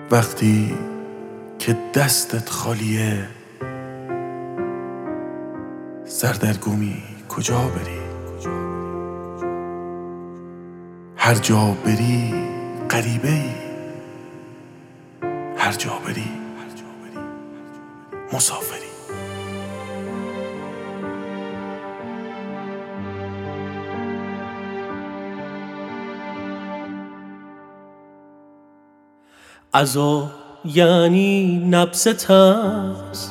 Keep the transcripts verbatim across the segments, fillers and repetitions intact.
وقتی که دستت خالیه سردرگمی کجا بری؟ هر جا بری غریبه ای، هر جا بری مسافری. عذاب یعنی نبض ترس،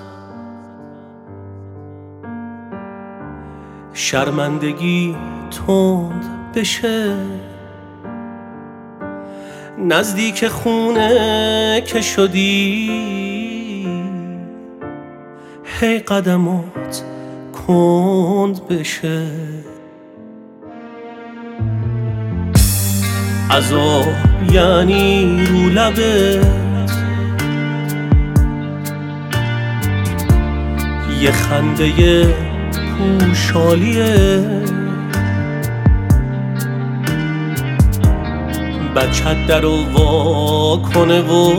شرمندگی تند بشه، نزدیک خونه که شدی هی قدمات کند بشه. عذاب یعنی رو لبت یه خنده پوشالیه، بچت در رو وا کنه و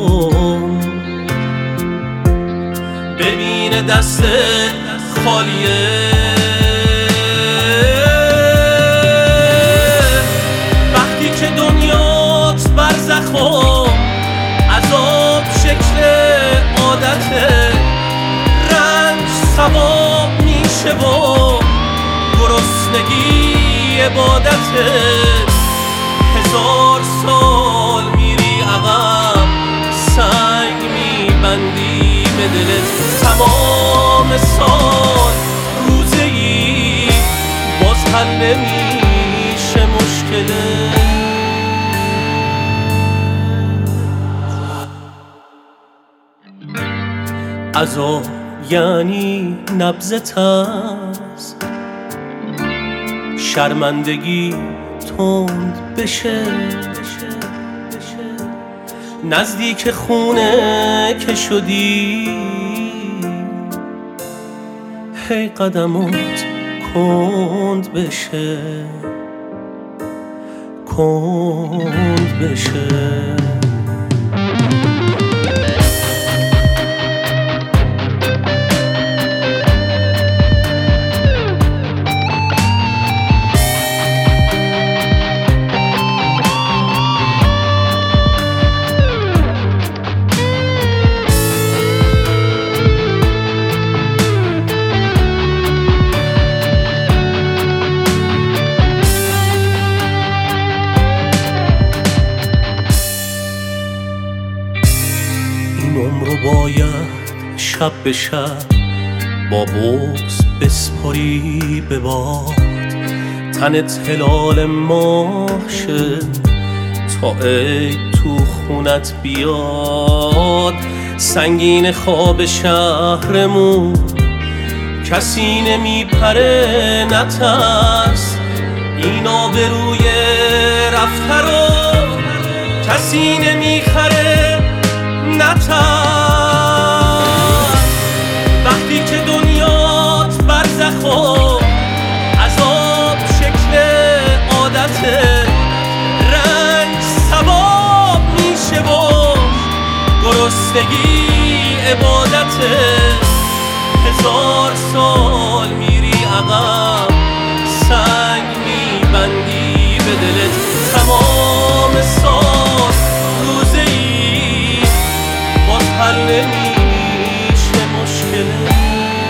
ببینه دست خالیه. وقتی که دنیات برزخ و عذاب شکل عادته، رنج ثواب میشه و گرسنگی عبادته. هزار سال میری عقب، سنگ میبندی به دلت، تمام سال روزه ای باز حل نمیشه مشکلت. عذاب یعنی نبض ترس، شرمندگی تند بشه، نزدیک خونه که شدی هی قدمات کند بشه، کند بشه. عمرو باید شب به شب با بغض بسپاری به باد، تنت هلال ماه شه تا عید تو خونت بیاد. سنگین خواب شهرمون کسی نمیپره، نترس این آبروی رفته رو کسی نمیخره، نترس. وقتی که دنیات برزخ و عذاب شکل عادته، رنج ثواب میشه و گرسنگی عبادته. هزار سال میری عقب، سنگ میبندی به دلت، تمام سال روزه ای باز حل نمیشه مشکلت.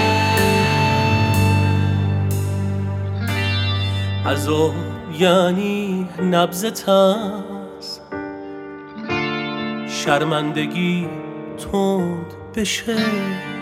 عذاب یعنی نبض ترس، شرمندگی تند بشه،